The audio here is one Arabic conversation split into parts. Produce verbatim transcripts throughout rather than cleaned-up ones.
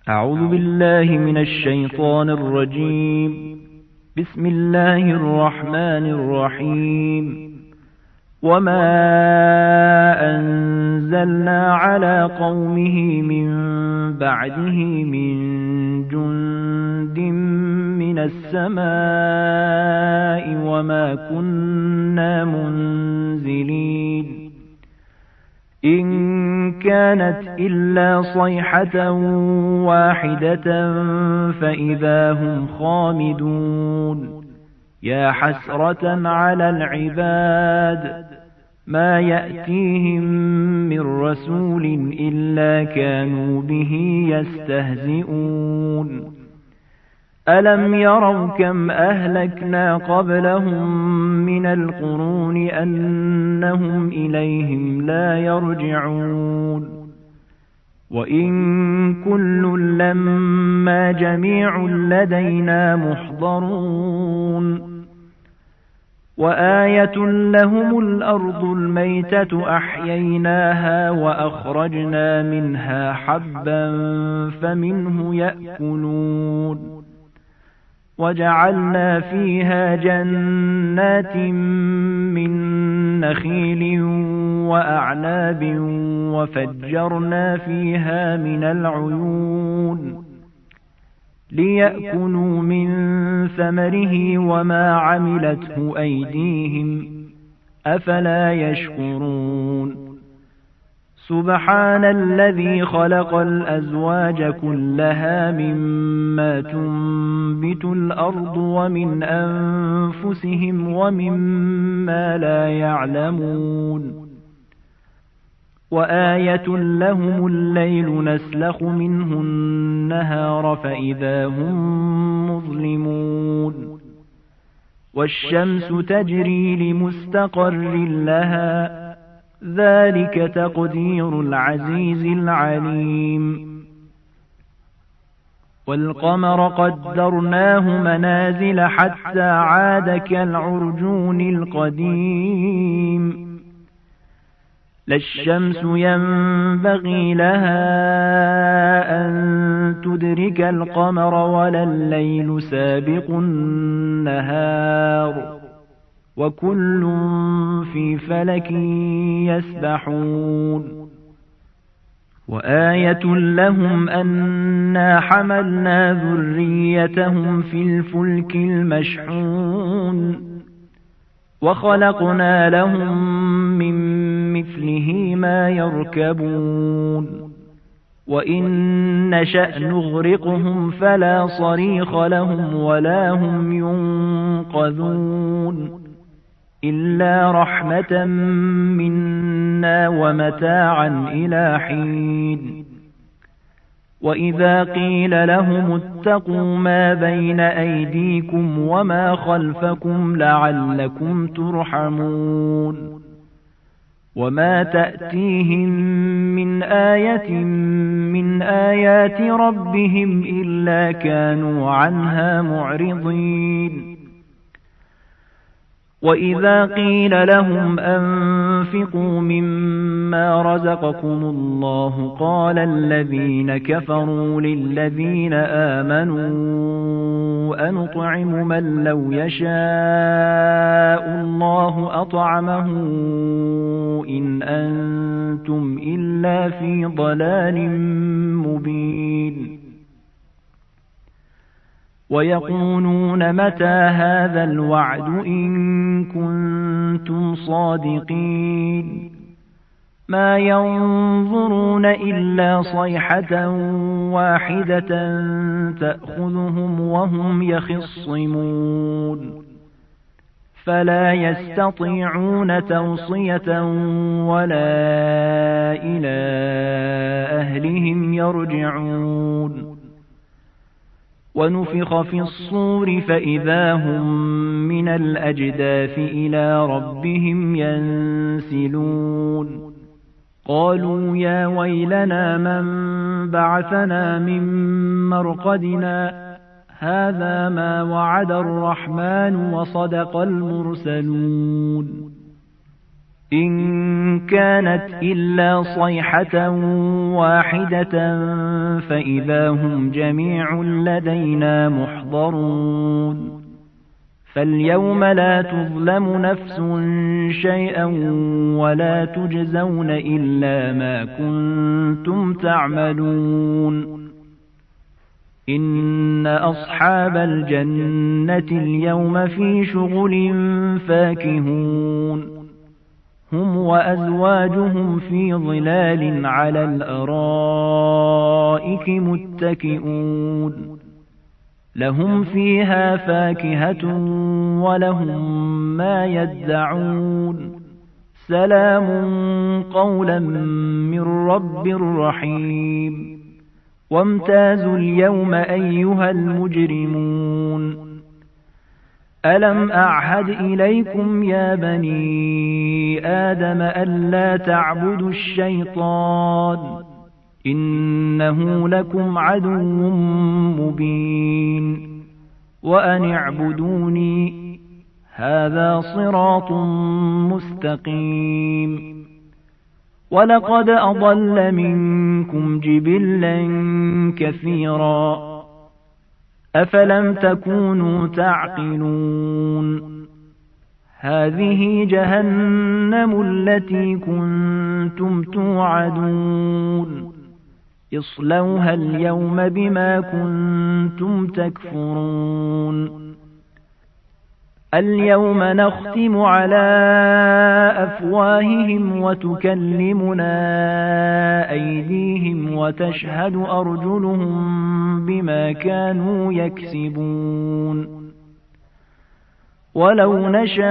أعوذ بالله من الشيطان الرجيم. بسم الله الرحمن الرحيم. وما أنزلنا على قومه من بعده من جند من السماء وما كنا منزلين إن كانت إلا صيحة واحدة فإذا هم خامدون. يا حسرة على العباد ما يأتيهم من رسول إلا كانوا به يستهزئون. ألم يروا كم أهلكنا قبلهم من القرون أنهم إليهم لا يرجعون. وإن كل لما جميع لدينا محضرون. وآية لهم الأرض الميتة أحييناها وأخرجنا منها حبا فمنه يأكلون. وجعلنا فيها جنات من نخيل وأعناب وفجرنا فيها من العيون ليأكلوا من ثمره وما عملته أيديهم أفلا يشكرون. سبحان الذي خلق الأزواج كلها مما تنبت الأرض ومن أنفسهم ومما لا يعلمون. وآية لهم الليل نسلخ منه النهار فإذا هم مظلمون. والشمس تجري لمستقر لها ذلك تقدير العزيز العليم. والقمر قدرناه منازل حتى عاد كالعرجون القديم. لا الشمس ينبغي لها أن تدرك القمر ولا الليل سابق النهار وكل في فلك يسبحون. وآية لهم أنا حملنا ذريتهم في الفلك المشحون وخلقنا لهم من مثله ما يركبون. وإن نشأ نغرقهم فلا صريخ لهم ولا هم ينقذون إلا رحمة منا ومتاعا إلى حين. وإذا قيل لهم اتقوا ما بين أيديكم وما خلفكم لعلكم ترحمون. وما تأتيهم من آية من آيات ربهم إلا كانوا عنها معرضين. وإذا قيل لهم أنفقوا مما رزقكم الله قال الذين كفروا للذين آمنوا أنطعم من لو يشاء الله أطعمه إن أنتم إلا في ضلال مبين. ويقولون متى هذا الوعد إن كنتم صادقين. ما ينظرون إلا صيحة واحدة تأخذهم وهم يخصمون فلا يستطيعون توصية ولا إلى أهلهم يرجعون. ونفخ في الصور فإذا هم من الأجداث إلى ربهم ينسلون. قالوا يا ويلنا من بعثنا من مرقدنا هذا ما وعد الرحمن وصدق المرسلون. إن كانت إلا صيحة واحدة فإذا هم جميع لدينا محضرون فاليوم لا تظلم نفس شيئا ولا تجزون إلا ما كنتم تعملون إن أصحاب الجنة اليوم في شغل فاكهون هم وأزواجهم في ظلال على الأرائك متكئون لهم فيها فاكهة ولهم ما يدعون سلام قولا من رب رحيم وامتازوا اليوم أيها المجرمون ألم أعهد إليكم يا بني آدم ألا تعبدوا الشيطان إنه لكم عدو مبين وأن اعبدوني هذا صراط مستقيم ولقد أضل منكم جبلا كثيرا أفلم تكونوا تعقلون هذه جهنم التي كنتم توعدون اصلوها اليوم بما كنتم تكفرون اليوم نختم على أفواههم وتكلمنا أيديهم وتشهد أرجلهم بما كانوا يكسبون ولو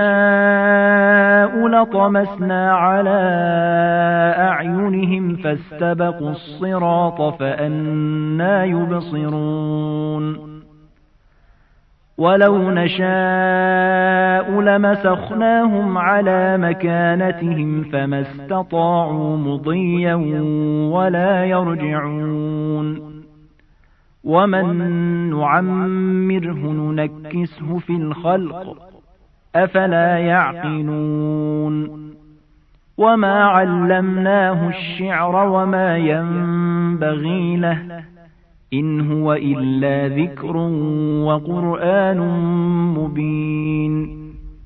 نشاء لطمسنا على أعينهم فاستبقوا الصراط فأنى يبصرون ولو نشاء لمسخناهم على مكانتهم فما استطاعوا مضيا ولا يرجعون ومن نعمره ننكسه في الخلق أفلا يعقلون وما علمناه الشعر وما ينبغي له إن هو إلا ذكر وقرآن مبين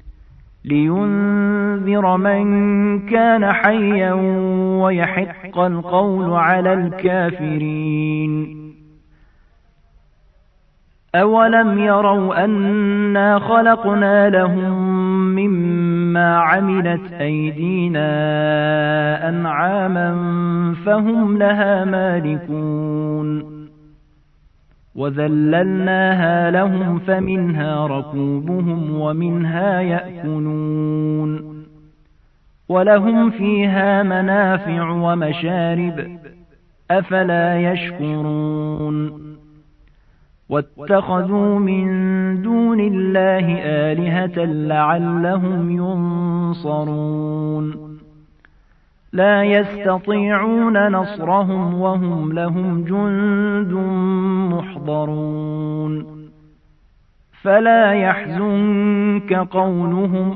لينذر من كان حيا ويحق القول على الكافرين أولم يروا أنا خلقنا لهم مما عملت أيدينا أنعاما فهم لها مالكون وذللناها لهم فمنها ركوبهم ومنها يأكلون ولهم فيها منافع ومشارب أفلا يشكرون واتخذوا من دون الله آلهة لعلهم ينصرون لا يستطيعون نصرهم وهم لهم جند محضرون فلا يحزنك قولهم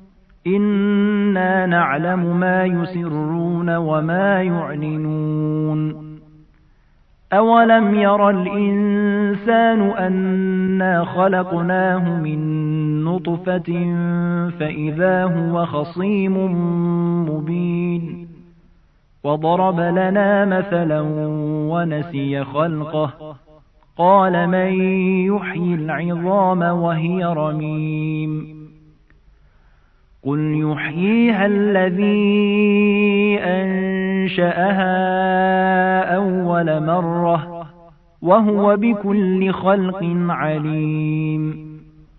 إنا نعلم ما يسرون وما يعلنون أولم ير الإنسان أنا خلقناه من نطفة فإذا هو خصيم مبين وضرب لنا مثلا ونسي خلقه قال من يحيي العظام وهي رميم قل يحييها الذي أنشأها أول مرة وهو بكل خلق عليم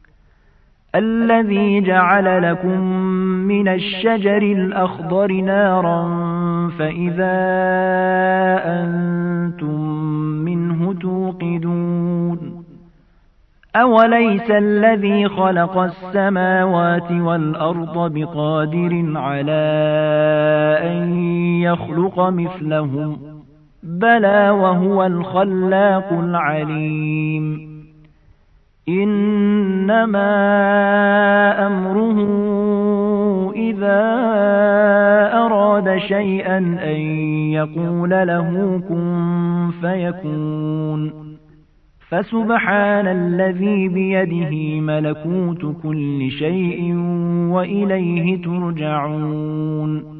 الذي جعل لكم من الشجر الأخضر نارا فإذا أنتم منه توقدون أوليس الذي خلق السماوات والأرض بقادر على أن يخلق مثلهم بلى وهو الخلاق العليم إنما أمره إذا أراد شيئا أن يقول له كن فيكون فسبحان الذي بيده ملكوت كل شيء وإليه ترجعون.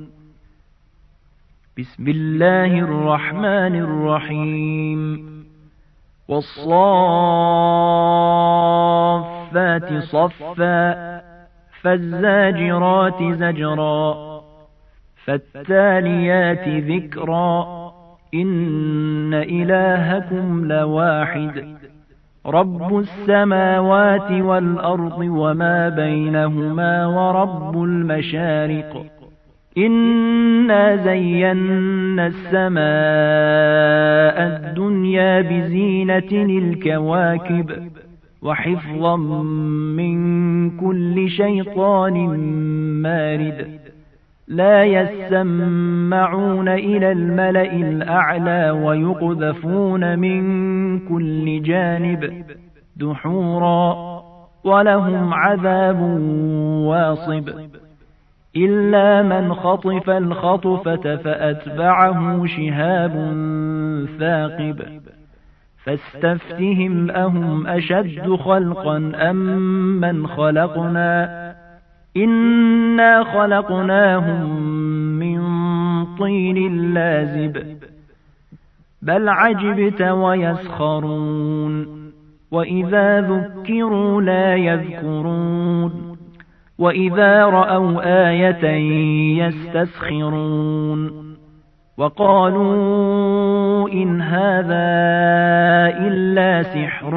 بسم الله الرحمن الرحيم. والصافات صفا فالزاجرات زجرا فالتاليات ذكرا إن إلهكم لواحد رب السماوات والأرض وما بينهما ورب المشارق إنا زينا السماء الدنيا بزينة الكواكب وحفظا من كل شيطان مارد لا يسمعون إلى الملأ الأعلى ويقذفون من كل جانب دحورا ولهم عذاب واصب إلا من خطف الخطفة فأتبعه شهاب ثاقب فاستفتهم أهم أشد خلقا أم من خلقنا إنا خلقناهم من طين لازب بل عجبت ويسخرون وإذا ذكروا لا يذكرون وإذا رأوا آية يستسخرون وقالوا إن هذا إلا سحر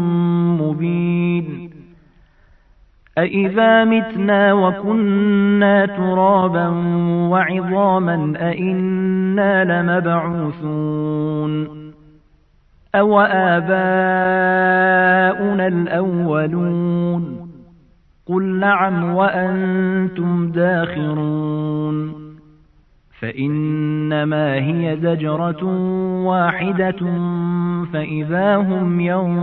مبين أإذا متنا وكنا ترابا وعظاما أإنا لمبعوثون أو آباؤنا الأولون قل نعم وأنتم داخرون فإنما هي زجرة واحدة فإذا هم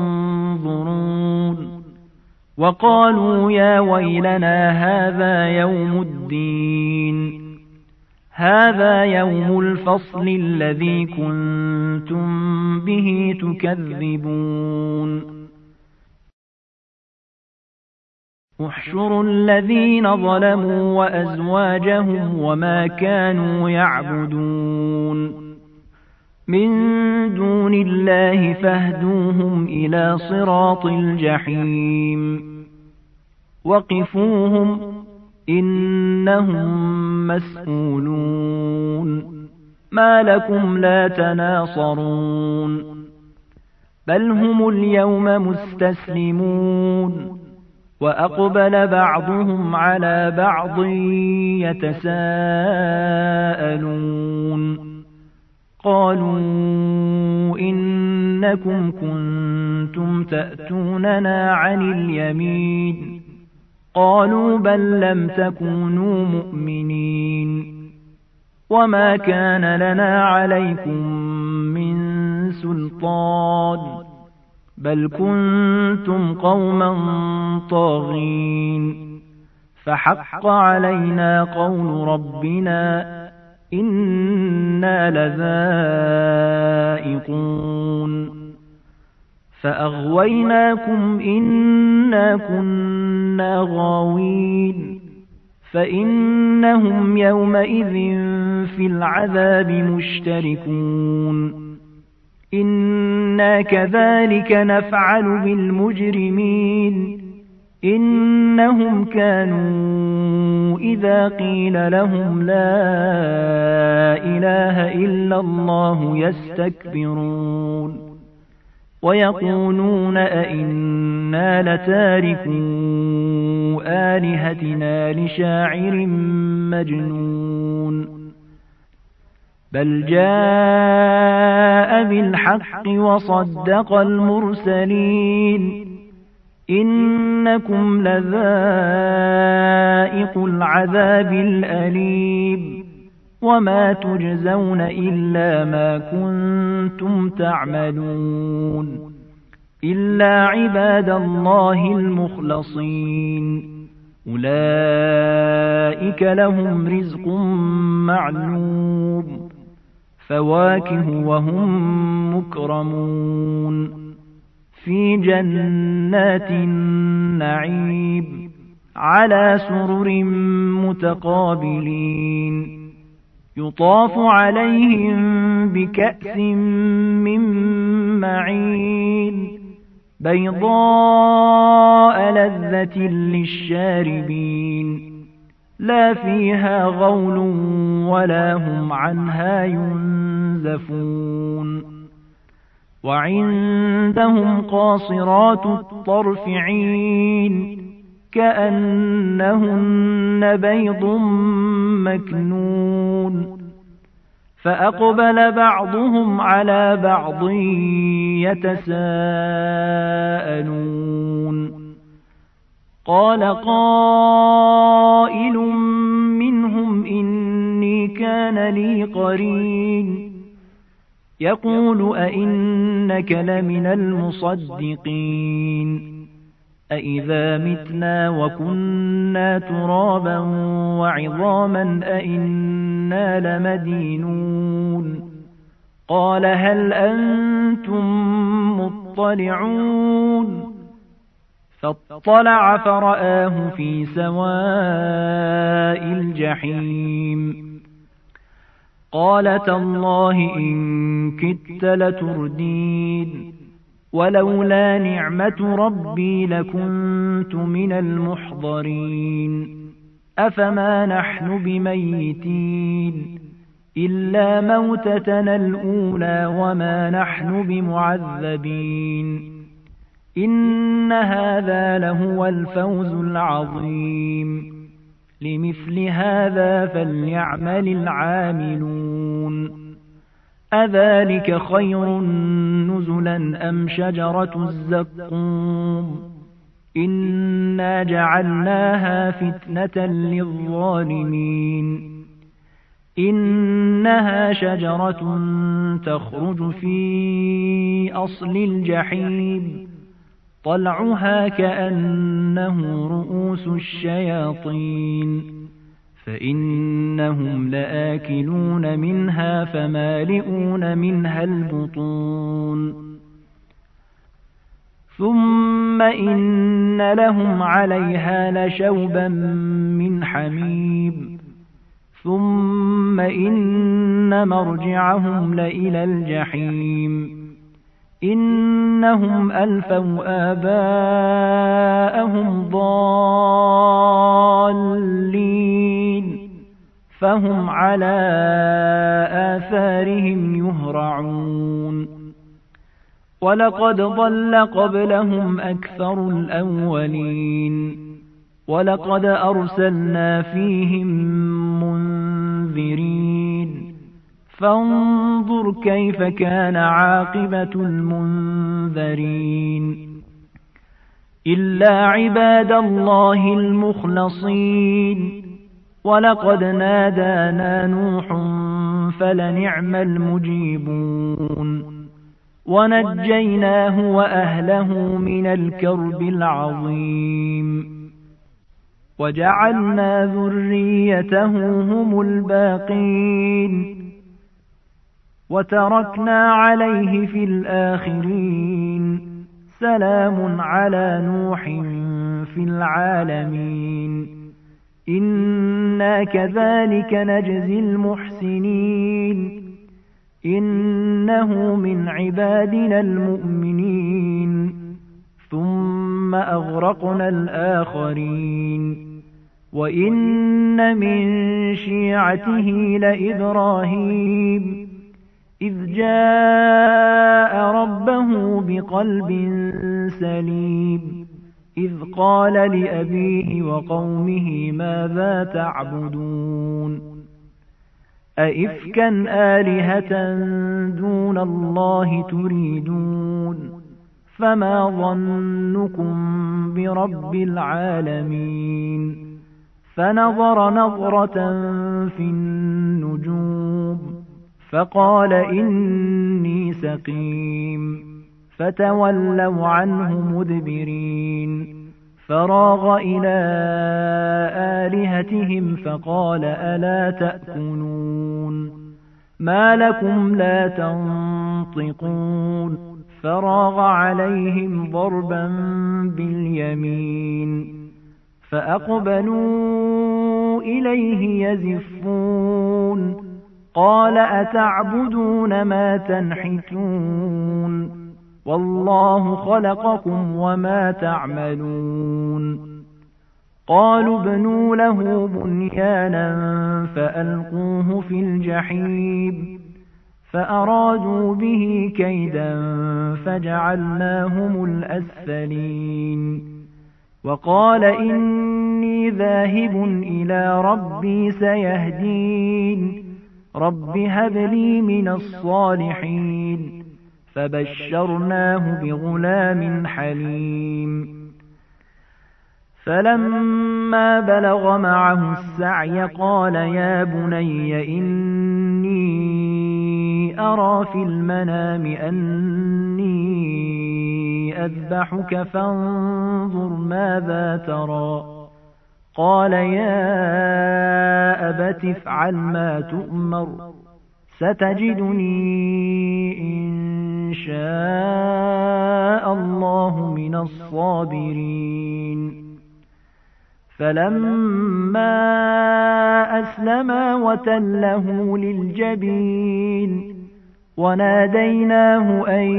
ينظرون وقالوا يا ويلنا هذا يوم الدين هذا يوم الفصل الذي كنتم به تكذبون احشروا الذين ظلموا وأزواجهم وما كانوا يعبدون من دون الله فاهدوهم إلى صراط الجحيم وقفوهم إنهم مسئولون ما لكم لا تناصرون بل هم اليوم مستسلمون وأقبل بعضهم على بعض يتساءلون قالوا إنكم كنتم تأتوننا عن اليمين قالوا بل لم تكونوا مؤمنين وما كان لنا عليكم من سلطان بل كنتم قوما طاغين فحق علينا قول ربنا إنا لذائقون فأغويناكم إنا كنا غاوين فإنهم يومئذ في العذاب مشتركون إنا كذلك نفعل بالمجرمين إنهم كانوا إذا قيل لهم لا إله إلا الله يستكبرون ويقولون أئنا لتاركو آلهتنا لشاعر مجنون بل جاء بالحق وصدق المرسلين إنكم لذائق العذاب الأليم وما تجزون إلا ما كنتم تعملون إلا عباد الله المخلصين أولئك لهم رزق معلوم فواكه وهم مكرمون في جنات النعيم على سرر متقابلين يطاف عليهم بكأس من معين بيضاء لذة للشاربين لا فيها غول ولا هم عنها ينزفون وعندهم قاصرات الطرف عين كأنهن بيض مكنون فأقبل بعضهم على بعض يتساءلون قال قائل منهم إني كان لي قرين يقول أئنك لمن المصدقين أئذا متنا وكنا ترابا وعظاما أئنا لمدينون قال هل أنتم مطلعون فاطلع فرآه في سواء الجحيم قال تالله إن كدت لتردين ولولا نعمة ربي لكنت من المحضرين أفما نحن بميتين إلا موتتنا الأولى وما نحن بمعذبين إن هذا لهو الفوز العظيم لمثل هذا فليعمل العاملون أذلك خير نزلا أم شجرة الزقوم إنا جعلناها فتنة للظالمين إنها شجرة تخرج في أصل الجحيم طلعها كأنه رؤوس الشياطين فإنهم لآكلون منها فمالئون منها البطون ثم إن لهم عليها لشوبا من حميم ثم إن مرجعهم لإلى الجحيم إنهم ألفوا آباءهم ضالين فهم على آثارهم يهرعون ولقد ضل قبلهم أكثر الأولين ولقد أرسلنا فيهم منذرين فانظر كيف كان عاقبة المنذرين إلا عباد الله المخلصين ولقد نادانا نوح فلنعم المجيبون ونجيناه وأهله من الكرب العظيم وجعلنا ذريته هم الباقين وتركنا عليه في الآخرين سلام على نوح في العالمين إنا كذلك نجزي المحسنين إنه من عبادنا المؤمنين ثم أغرقنا الآخرين وإن من شيعته لإبراهيم إذ جاء ربه بقلب سليم إذ قال لأبيه وقومه ماذا تعبدون أئفكا آلهة دون الله تريدون فما ظنكم برب العالمين فنظر نظرة في النجوم فقال إني سقيم فتولوا عنه مدبرين فراغ إلى آلهتهم فقال ألا تأكلون ما لكم لا تنطقون فراغ عليهم ضربا باليمين فأقبلوا إليه يزفون قال أتعبدون ما تنحتون والله خلقكم وما تعملون قالوا ابنوا له بنيانا فألقوه في الجحيم فأرادوا به كيدا فجعلناهم الأسفلين وقال إني ذاهب إلى ربي سيهدين رب هب لي من الصالحين فبشرناه بغلام حليم فلما بلغ معه السعي قال يا بني إني أرى في المنام أني أذبحك فانظر ماذا ترى قال يا أبت افعل ما تؤمر ستجدني إن شاء الله من الصابرين فلما أسلما وتله للجبين وناديناه أن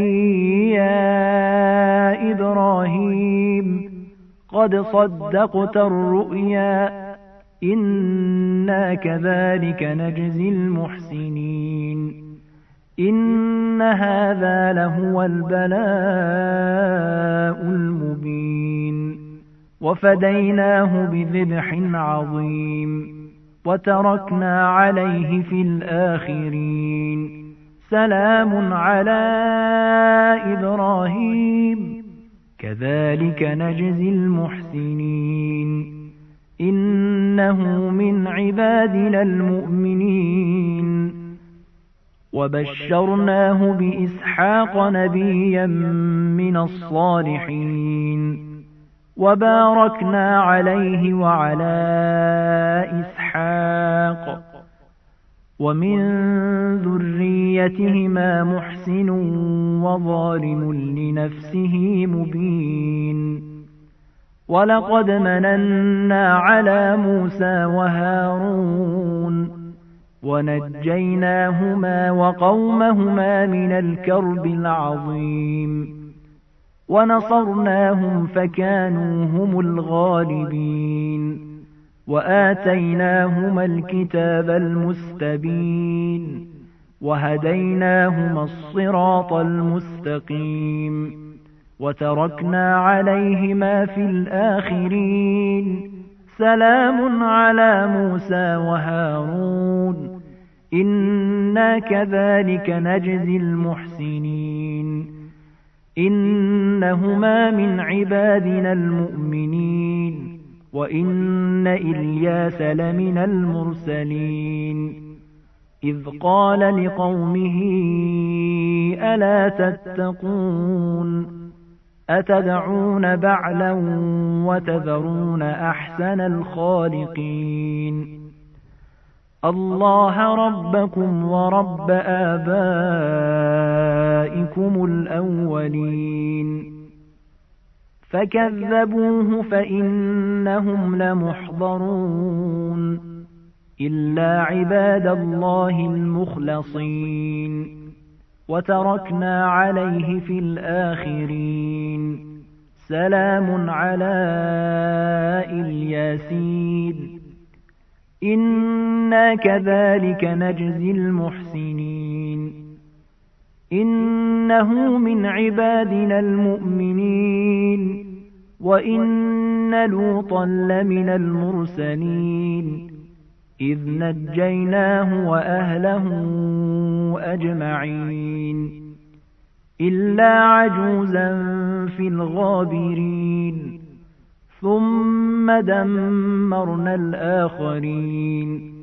يا إبراهيم قد صدقت الرؤيا إنا كذلك نجزي المحسنين إن هذا لهو البلاء المبين وفديناه بذبح عظيم وتركنا عليه في الآخرين سلام على إبراهيم كذلك نجزي المحسنين إنه من عبادنا المؤمنين وبشرناه بإسحاق نبيا من الصالحين وباركنا عليه وعلى إسحاق ومن ذريتهما محسن وظالم لنفسه مبين ولقد مننا على موسى وهارون ونجيناهما وقومهما من الكرب العظيم ونصرناهم فكانوا هم الغالبين وآتيناهما الكتاب المستبين وهديناهما الصراط المستقيم وتركنا عليهما في الآخرين سلام على موسى وهارون إنا كذلك نجزي المحسنين إنهما من عبادنا المؤمنين وإن إلياس لمن المرسلين إذ قال لقومه ألا تتقون أتدعون بعلا وتذرون أحسن الخالقين الله ربكم ورب آبائكم الأولين فكذبوه فإنهم لمحضرون إلا عباد الله المخلصين وتركنا عليه في الآخرين سلام على الياسين إنا كذلك نجزي المحسنين إنه من عبادنا المؤمنين وإن لوطا لمن المرسلين إذ نجيناه وأهله أجمعين إلا عجوزا في الغابرين ثم دمرنا الآخرين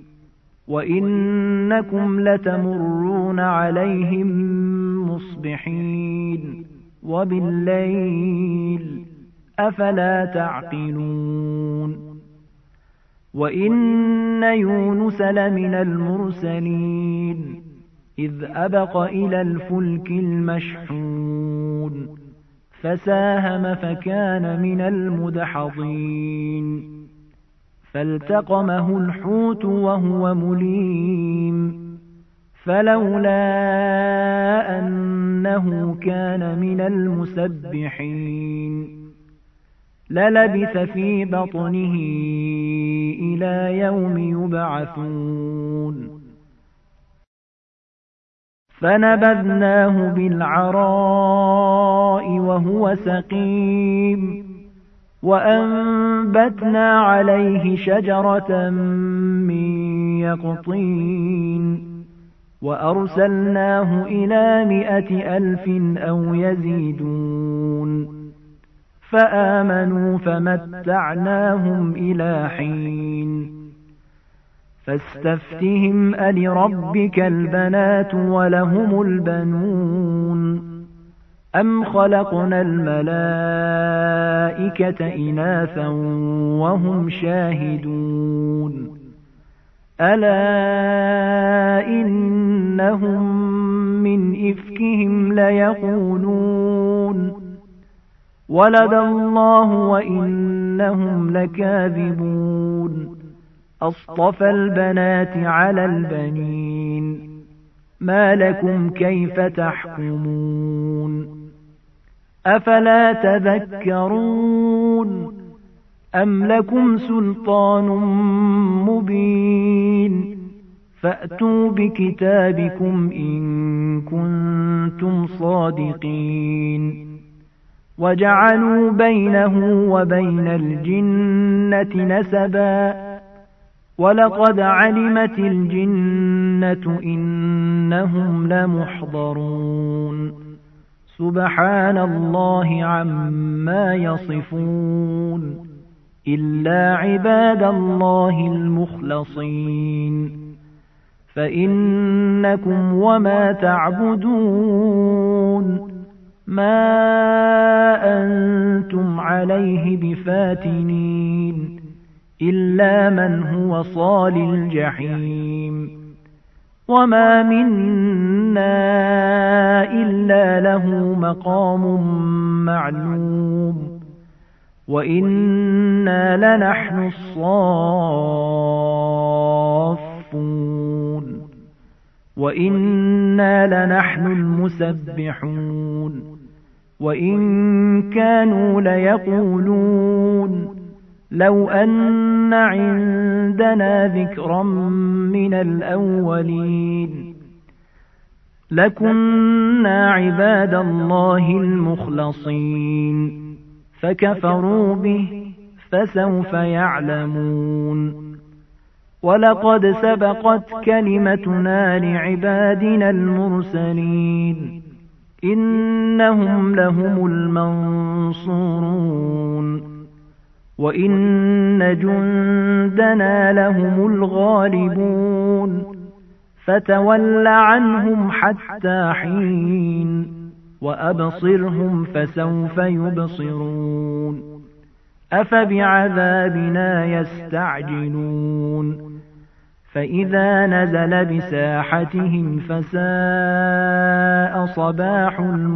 وإنكم لتمرون عليهم مصبحين وبالليل أفلا تعقلون وإن يونس لمن المرسلين إذ أبق إلى الفلك المشحون فساهم فكان من المدحضين فالتقمه الحوت وهو مليم فلولا أنه كان من المسبحين للبث في بطنه إلى يوم يبعثون فنبذناه بالعراء وهو سقيم وأنبتنا عليه شجرة من يقطين وأرسلناه إلى مائة ألف أو يزيدون فآمنوا فمتعناهم إلى حين فاستفتهم ألربك البنات ولهم البنون أم خلقنا الملائكة إناثا وهم شاهدون ألا إنهم من إفكهم ليقولون ولد الله وإنهم لكاذبون أصطفى البنات على البنين ما لكم كيف تحكمون أفلا تذكرون أم لكم سلطان مبين فأتوا بكتابكم إن كنتم صادقين وجعلوا بينه وبين الجنة نسبا ولقد علمت الجنة إنهم لمحضرون سبحان الله عما يصفون إلا عباد الله المخلصين فإنكم وما تعبدون ما أنتم عليه بفاتنين إلا من هو صال الجحيم وما منا إلا له مقام معلوم وإنا لنحن الصافون وإنا لنحن المسبحون وإن كانوا ليقولون لو أن عندنا ذكرا من الأولين لكنا عباد الله المخلصين فكفروا به فسوف يعلمون ولقد سبقت كلمتنا لعبادنا المرسلين إنهم لهم المنصورون وإن جندنا لهم الغالبون فتول عنهم حتى حين وأبصرهم فسوف يبصرون أفبعذابنا يستعجلون فإذا نزل بساحتهم فساء صباح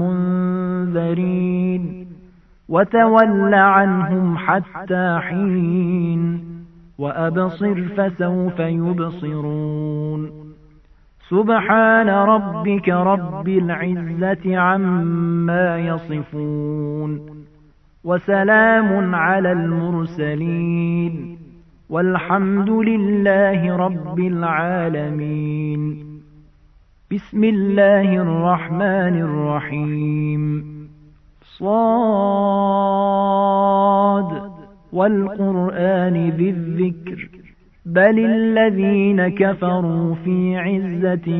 المنذرين وتول عنهم حتى حين وأبصر فسوف يبصرون سبحان ربك رب العزة عما يصفون وسلام على المرسلين والحمد لله رب العالمين بسم الله الرحمن الرحيم صاد والقرآن ذي الذكر بل الذين كفروا في عزة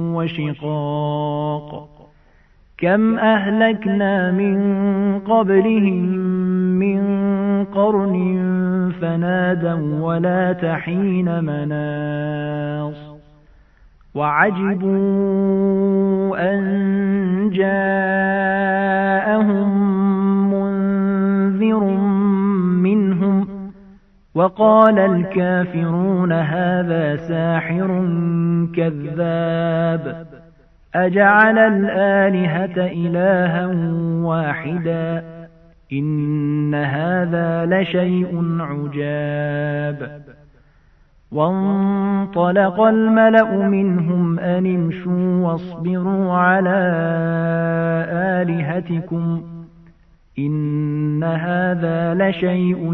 وشقاق كم أهلكنا من قبلهم من قرن فنادوا ولا تحين مناص وعجبوا أن جاءهم منذر وقال الكافرون هذا ساحر كذاب أجعل الآلهة إلها واحدا إن هذا لشيء عجاب وانطلق الملأ منهم أن امشوا واصبروا على آلهتكم إن هذا لشيء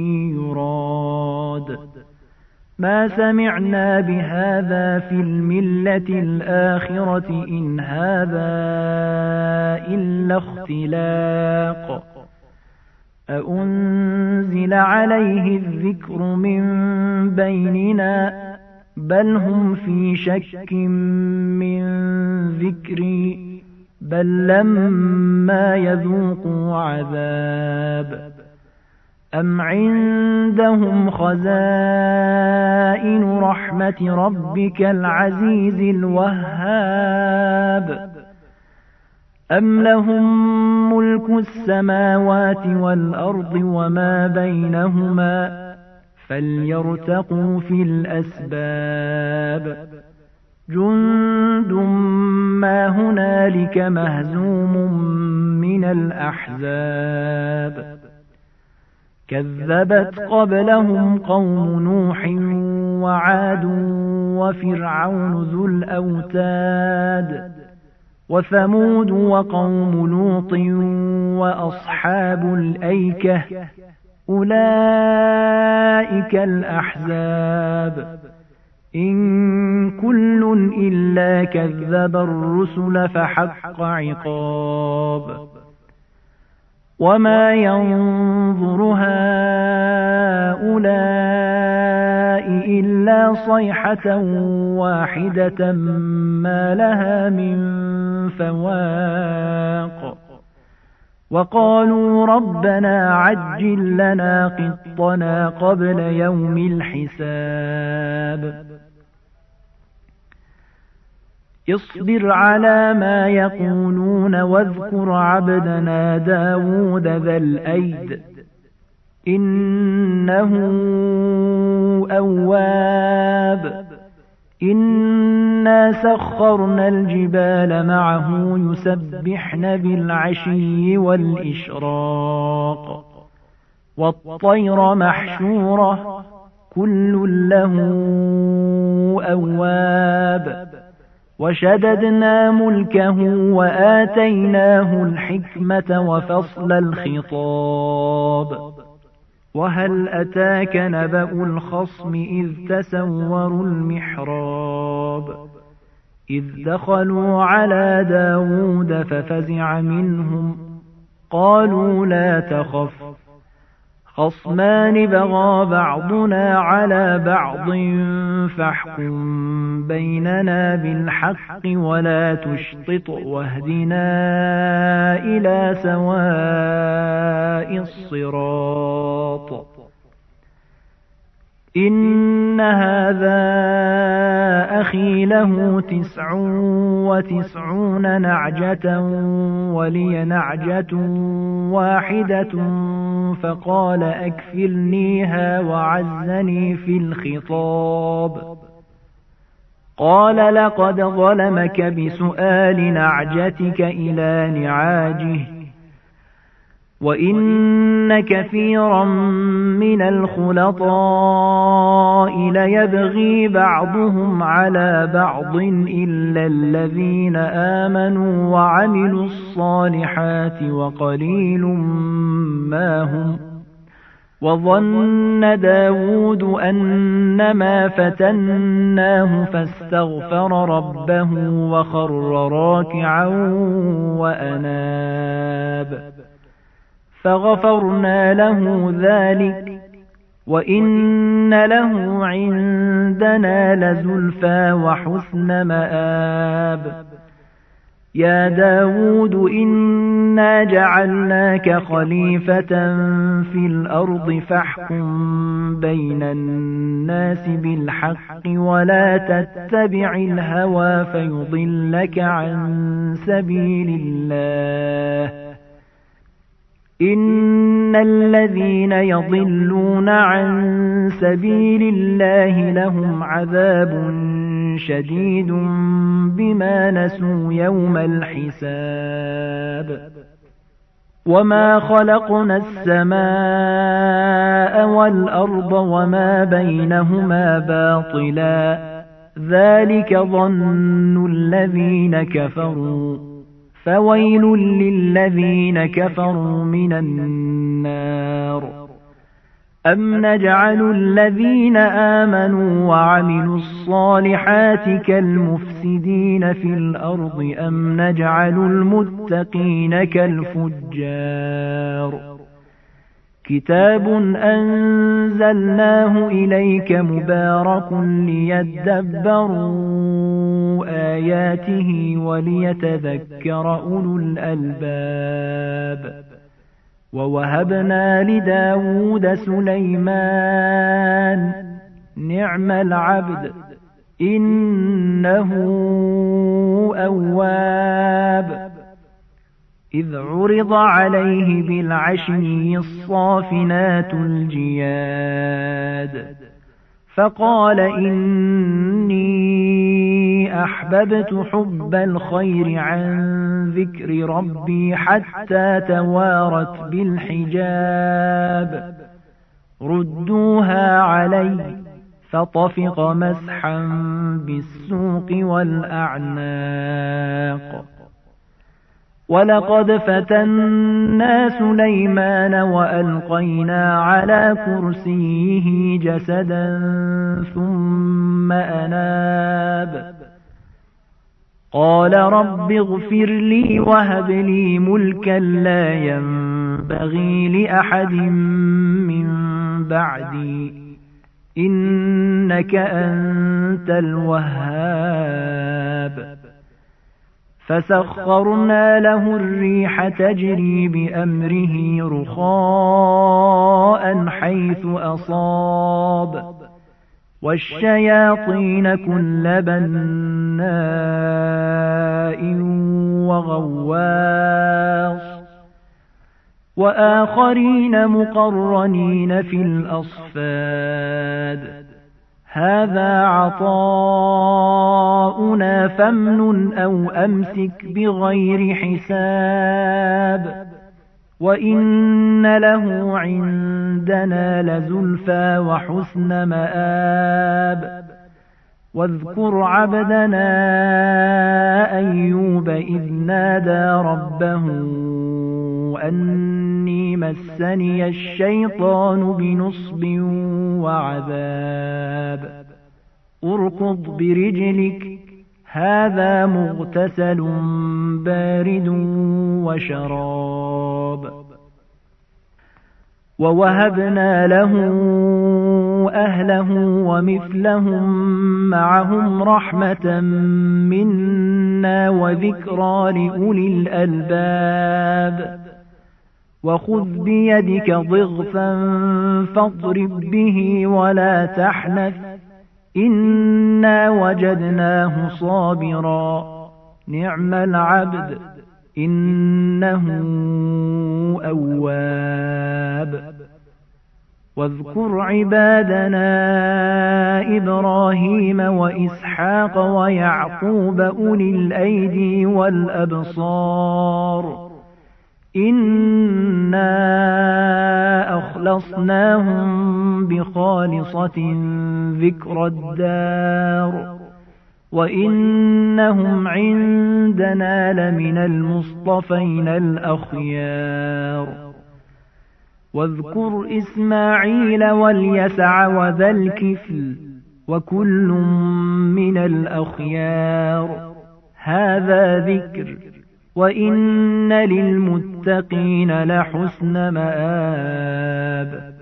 يراد ما سمعنا بهذا في الملة الآخرة إن هذا إلا اختلاق أأنزل عليه الذكر من بيننا بل هم في شك من ذكري بل لما يذوقوا عذاب أم عندهم خزائن رحمة ربك العزيز الوهاب أم لهم ملك السماوات والأرض وما بينهما فليرتقوا في الأسباب جند ما هنالك مهزوم من الأحزاب كذبت قبلهم قوم نوح وعاد وفرعون ذو الأوتاد وثمود وقوم لوط وأصحاب الأيكة أولئك الأحزاب إن كل إلا كذب الرسل فحق عقاب وما ينظر هؤلاء إلا صيحة واحدة ما لها من فواق وقالوا ربنا عجل لنا قطنا قبل يوم الحساب اصبر على ما يقولون واذكر عبدنا داود ذا الأيد إنه أواب إنا سخرنا الجبال معه يسبحن بالعشي والإشراق والطير محشورة كل له أواب وشددنا ملكه وآتيناه الحكمة وفصل الخطاب وهل أتاك نبأ الخصم إذ تسوروا المحراب إذ دخلوا على داود ففزع منهم قالوا لا تخف خصمان بغى بعضنا على بعض فاحكم بيننا بالحق ولا تشطط واهدنا إلى سواء الصراط إن هذا أخي له تسع وتسعون نعجة ولي نعجة واحدة فقال أكفلنيها وعزني في الخطاب قال لقد ظلمك بسؤال نعجتك إلى نعاجه وإن كثيرا من الخلطاء ليبغي بعضهم على بعض إلا الذين آمنوا وعملوا الصالحات وقليل ما هم وظن داود أنما فتناه فاستغفر ربه وخر راكعا وأناب فغفرنا له ذلك وإن له عندنا لزلفى وحسن مآب يا داود إنا جعلناك خليفة في الأرض فاحكم بين الناس بالحق ولا تتبع الهوى فيضلك عن سبيل الله إن إن الذين يضلون عن سبيل الله لهم عذاب شديد بما نسوا يوم الحساب وما خلقنا السماء والأرض وما بينهما باطلا ذلك ظن الذين كفروا فويل للذين كفروا من النار أم نجعل الذين آمنوا وعملوا الصالحات كالمفسدين في الأرض أم نجعل المتقين كالفجار كتاب أنزلناه إليك مبارك ليدبروا آياته وليتذكر أولو الألباب ووهبنا لداود سليمان نعم العبد إنه أواب إذ عرض عليه بالعشي الصافنات الجياد فقال إني أحببت حب الخير عن ذكر ربي حتى توارت بالحجاب ردوها علي فطفق مسحا بالسوق والأعناق ولقد فتنا سليمان وألقينا على كرسيه جسدا ثم أناب قال رب اغفر لي وهب لي ملكا لا ينبغي لأحد من بعدي إنك أنت الوهاب فسخرنا له الريح تجري بأمره رخاء حيث أصاب والشياطين كل بناء وغواص وآخرين مقرنين في الأصفاد هذا عطاؤنا فامنن أو أمسك بغير حساب وإن له عندنا لزلفى وحسن مآب واذكر عبدنا أيوب إذ نادى ربه أني مسني الشيطان بنصب وعذاب اركض برجلك هذا مغتسل بارد وشراب ووهبنا له أهله ومثلهم معهم رحمة منا وذكرى لأولي الألباب وخذ بيدك ضغثا فاضرب به ولا تحنث إنا وجدناه صابرا نعم العبد إنه أواب واذكر عبادنا إبراهيم وإسحاق ويعقوب أولي الأيدي والأبصار إنا أخلصناهم بخالصة ذكر الدار وإنهم عندنا لمن المصطفين الأخيار واذكر إسماعيل واليسع وذا الكفل وكل من الأخيار هذا ذكر وإن للمتقين لحسن مآب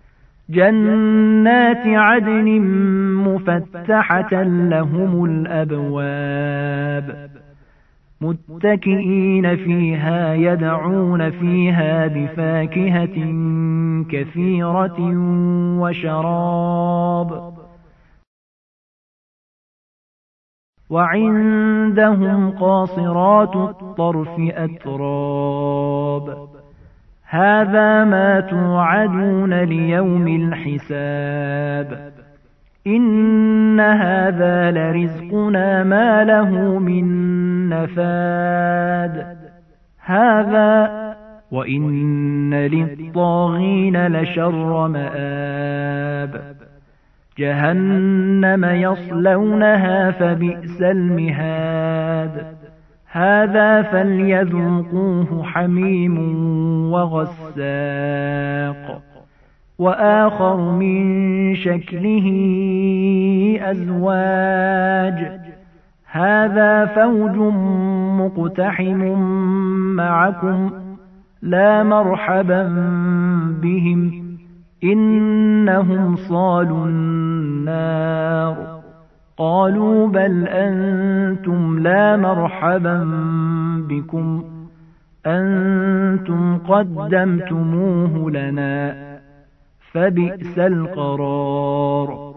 جنات عدن مفتحة لهم الأبواب متكئين فيها يدعون فيها بفاكهة كثيرة وشراب وعندهم قاصرات الطرف أتراب هذا ما توعدون ليوم الحساب إن هذا لرزقنا ما له من نفاد هذا وإن للطاغين لشر مآب جهنم يصلونها فبئس المهاد هذا فليذوقوه حميم وغساق وآخر من شكله أزواج هذا فوج مقتحم معكم لا مرحبا بهم إنهم صالوا النار قالوا بل أنتم لا مرحبا بكم أنتم قدمتموه لنا فبئس القرار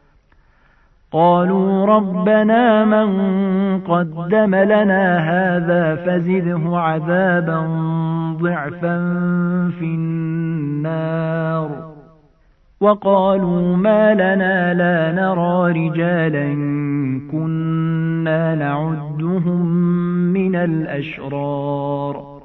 قالوا ربنا من قدم لنا هذا فزده عذابا ضعفا في النار وقالوا ما لنا لا نرى رجالا كنا نعدهم من الأشرار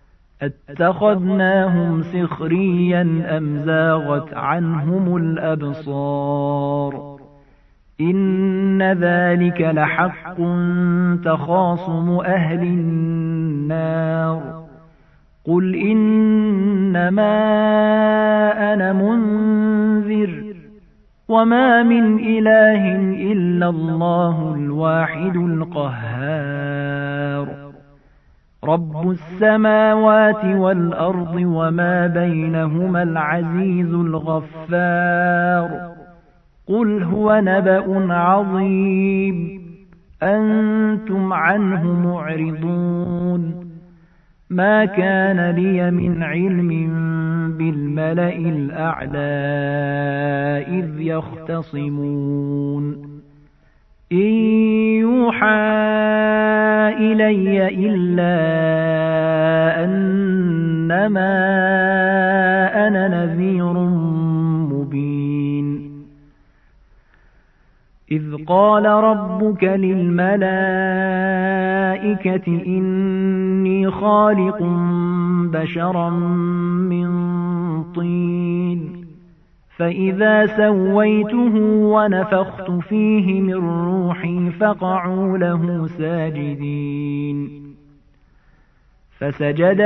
اتخذناهم سخريا أم زاغت عنهم الأبصار إن ذلك لحق تخاصم أهل النار قل إنما أنا منذر وما من إله إلا الله الواحد القهار رب السماوات والأرض وما بينهما العزيز الغفار قل هو نبأ عظيم أنتم عنه معرضون ما كان لي من علم بالملأ الأعلى إذ يختصمون إن يوحى إلي إلا أنما أنا نذير مبين إذ قال ربك للملائكة إني خالق بشرا من طين فإذا سويته ونفخت فيه من روحي فقعوا له ساجدين فسجد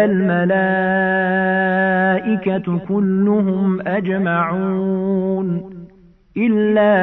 الملائكة كلهم أجمعون إلا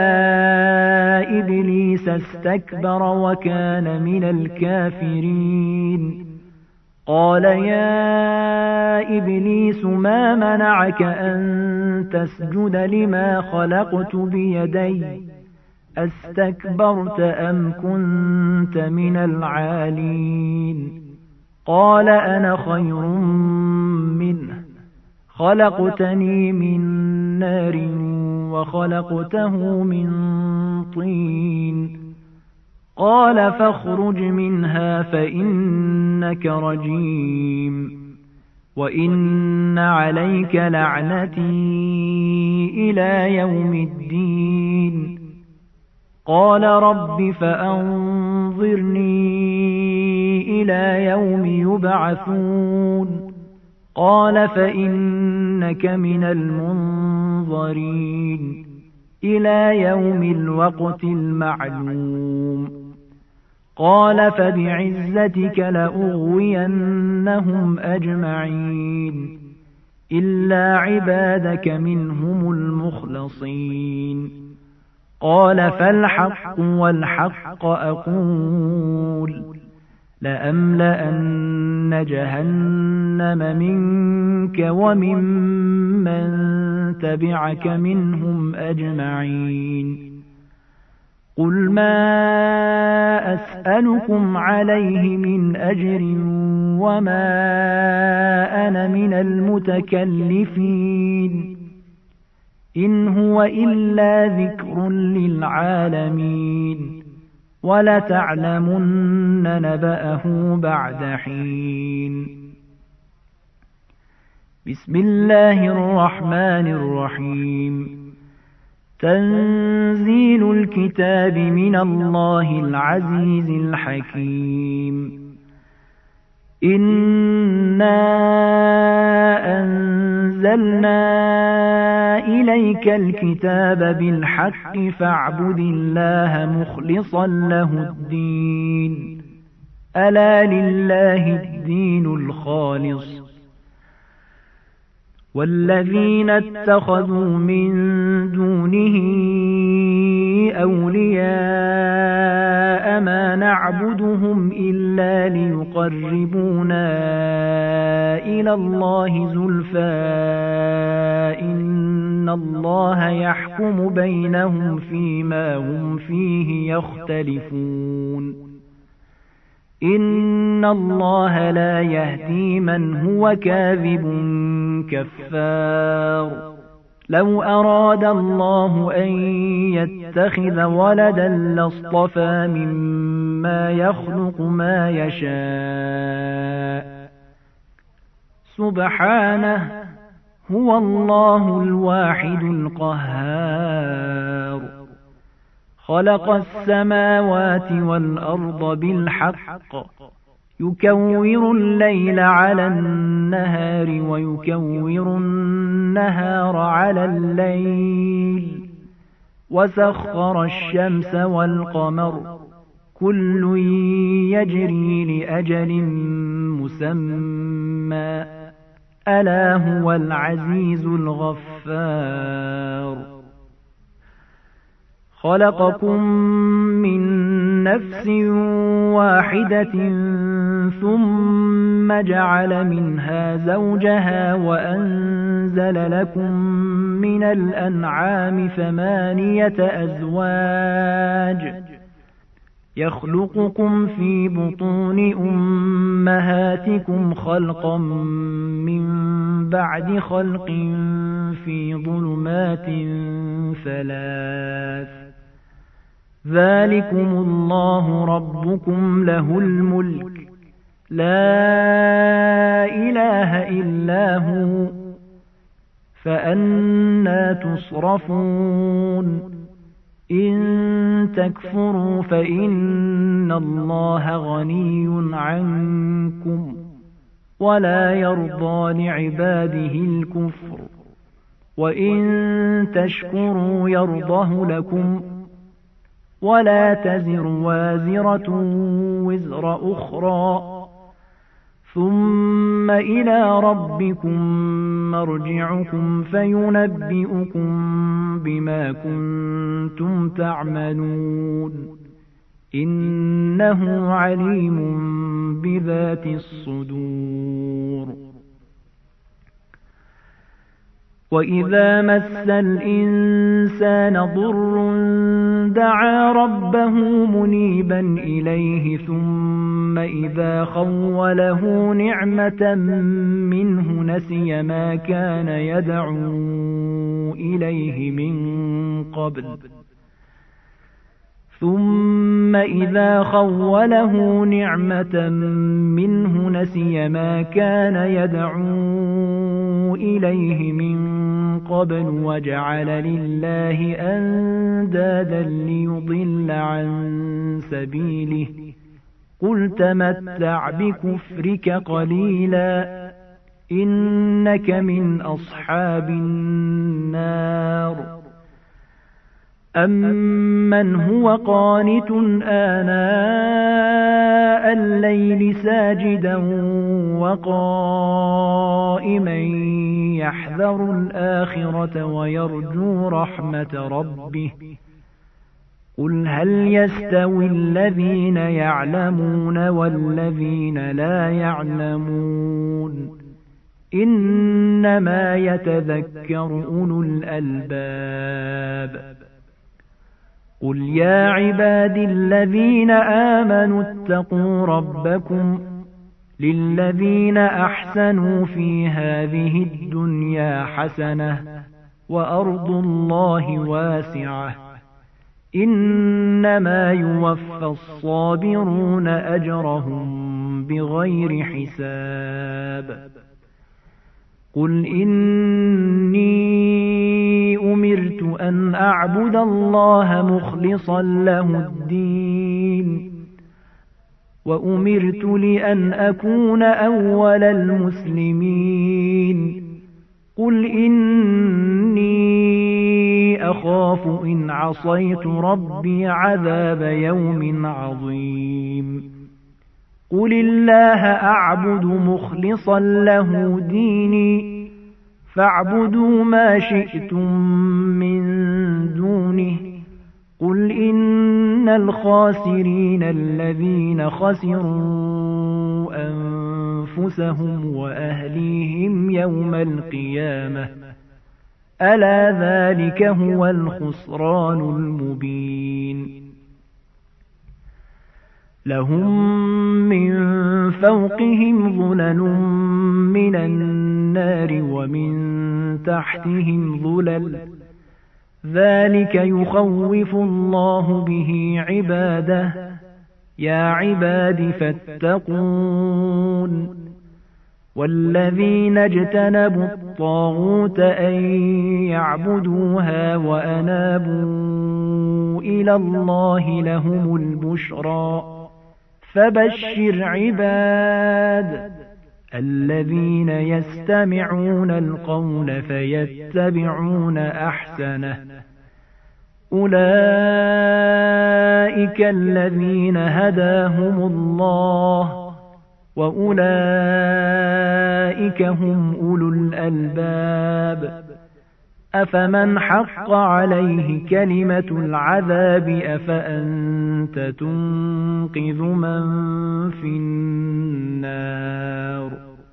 إبليس استكبر وكان من الكافرين قال يا إبليس ما منعك أن تسجد لما خلقت بيدي أستكبرت أم كنت من العالين قال أنا خير منه خلقتني من نار وخلقته من طين قال فاخرج منها فإنك رجيم وإن عليك لعنتي إلى يوم الدين قال رب فأنظرني إلى يوم يبعثون قال فإنك من المنظرين إلى يوم الوقت المعلوم قال فبعزتك لأغوينهم أجمعين إلا عبادك منهم المخلصين قال فالحق والحق أقول لأملأن جهنم منك وممن تبعك منهم أجمعين قل ما أسألكم عليه من أجر وما أنا من المتكلفين إن هو إلا ذكر للعالمين ولتعلمن نبأه بعد حين بسم الله الرحمن الرحيم تنزيل الكتاب من الله العزيز الحكيم إنا أنزلنا إليك الكتاب بالحق فاعبد الله مخلصا له الدين ألا لله الدين الخالص والذين اتخذوا من دونه أولياء ما نعبدهم إلا ليقربونا إلى الله زلفى إن الله يحكم بينهم فيما هم فيه يختلفون إن الله لا يهدي من هو كاذب كفار لو أراد الله أن يتخذ ولدا لاصطفى مما يخلق ما يشاء سبحانه هو الله الواحد القهار خلق السماوات والأرض بالحق يكور الليل على النهار ويكور النهار على الليل وسخر الشمس والقمر كل يجري لأجل مسمى ألا هو العزيز الغفار خلقكم من نفس واحدة ثم جعل منها زوجها وأنزل لكم من الأنعام ثمانية أزواج يخلقكم في بطون أمهاتكم خلقا من بعد خلق في ظلمات ثلاث ذلكم الله ربكم له الملك لا إله إلا هو فأنى تصرفون إن تكفروا فإن الله غني عنكم ولا يرضى لعباده الكفر وإن تشكروا يرضه لكم ولا تزر وازرة وزر أخرى ثم إلى ربكم مرجعكم فينبئكم بما كنتم تعملون إنه عليم بذات الصدور وإذا مس الإنسان ضر دعا ربه منيبا إليه ثم إذا خوله نعمة منه نسي ما كان يدعو إليه من قبل ثم إذا خوله نعمة منه نسي ما كان يدعو إليه من قبل وجعل لله أندادا ليضل عن سبيله قل تمتع بكفرك قليلا إنك من أصحاب النار أمن هو قانت آناء الليل ساجدا وقائما يحذر الآخرة ويرجو رحمة ربه قل هل يستوي الذين يعلمون والذين لا يعلمون إنما يتذكر أولو الألباب قل يا عبادي الذين آمنوا اتقوا ربكم للذين أحسنوا في هذه الدنيا حسنة وأرض الله واسعة إنما يوفى الصابرون أجرهم بغير حساب قل إني أمرت أن أعبد الله مخلصا له الدين وأمرت لأن أكون أول المسلمين قل إني أخاف إن عصيت ربي عذاب يوم عظيم قل الله أعبد مخلصا له ديني فاعبدوا ما شئتم من دونه قل إن الخاسرين الذين خسروا أنفسهم وأهليهم يوم القيامة ألا ذلك هو الخسران المبين لهم من فوقهم ظلل من النار ومن تحتهم ظلل ذلك يخوف الله به عباده يا عباد فاتقون والذين اجتنبوا الطاغوت أن يعبدوها وأنابوا إلى الله لهم البشرى فبشر عباد الذين يستمعون القول فيتبعون أحسنه أولئك الذين هداهم الله وأولئك هم أولو الألباب أفمن حق عليه كلمة العذاب أفأنت تنقذ من في النار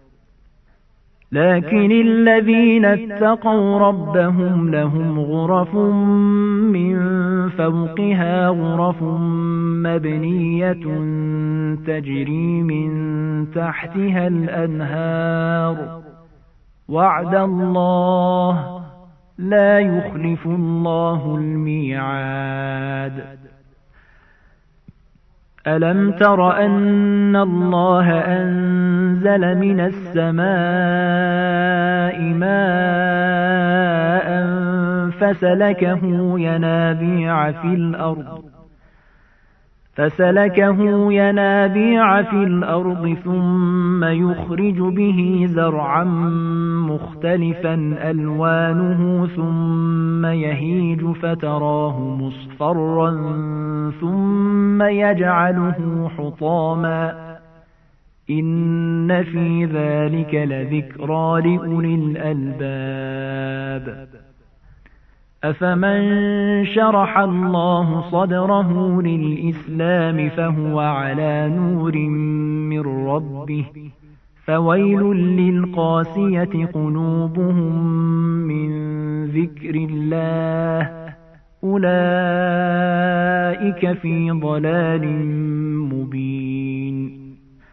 لكن الذين اتقوا ربهم لهم غرف من فوقها غرف مبنية تجري من تحتها الأنهار وعد الله لا يخلف الله الميعاد ألم تر أن الله أنزل من السماء ماء فسلكه ينابيع في الأرض فسلكه ينابيع في الأرض ثم يخرج به زرعا مختلفا ألوانه ثم يهيج فتراه مصفرا ثم يجعله حطاما إن في ذلك لذكرى لأولي الألباب أفمن شرح الله صدره للإسلام فهو على نور من ربه فويل للقاسية قلوبهم من ذكر الله أولئك في ضلال مبين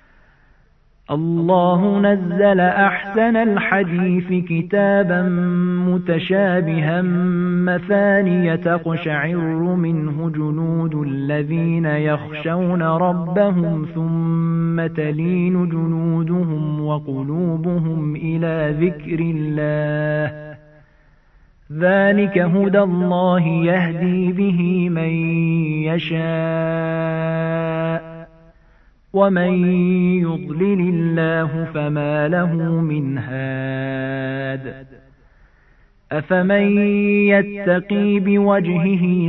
الله نزل أحسن الحديث كتابا متشابها مثانية تقشعر منه جلود الذين يخشون ربهم ثم تلين جلودهم وقلوبهم إلى ذكر الله ذلك هدى الله يهدي به من يشاء ومن يضلل الله فما له من هاد أفمن يتقي بوجهه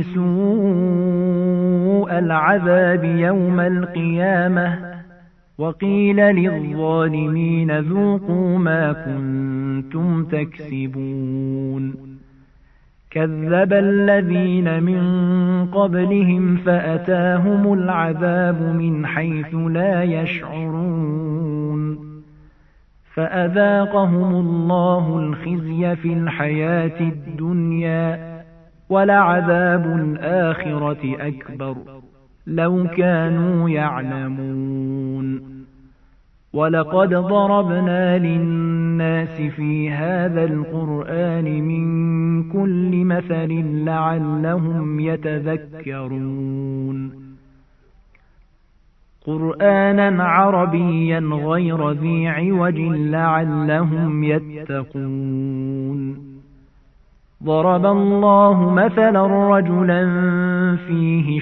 سوء العذاب يوم القيامة وقيل للظالمين ذوقوا ما كنتم تكسبون كذب الذين من قبلهم فأتاهم العذاب من حيث لا يشعرون فأذاقهم الله الخزي في الحياة الدنيا ولعذاب الآخرة أكبر لو كانوا يعلمون ولقد ضربنا للناس في هذا القرآن من كل مثل لعلهم يتذكرون قرآنا عربيا غير ذي عوج لعلهم يتقون ضرب الله مثلا رجلا فيه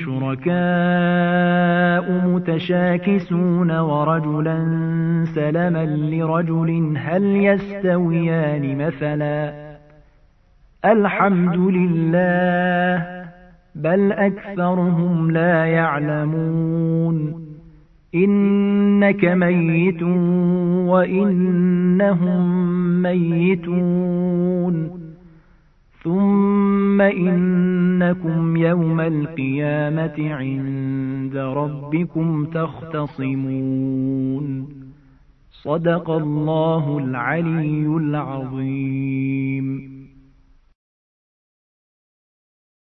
شركاء متشاكسون ورجلا سلما لرجل هل يستويان مثلا الحمد لله بل أكثرهم لا يعلمون إنك ميت وإنهم ميتون ثم إنكم يوم القيامة عند ربكم تختصمون صدق الله العلي العظيم.